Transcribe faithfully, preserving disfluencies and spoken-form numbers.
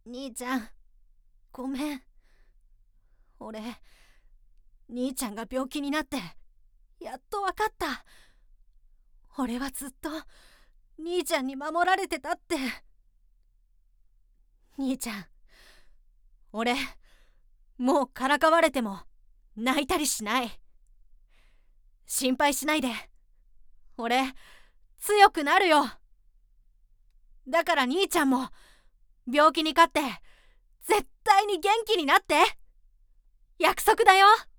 兄ちゃん、ごめん。俺、兄ちゃんが病気になってやっとわかった。俺はずっと兄ちゃんに守られてたって。兄ちゃん、俺もうからかわれても泣いたりしない。心配しないで。俺強くなるよ。だから兄ちゃんも病気に勝って絶対に元気になって。約束だよ。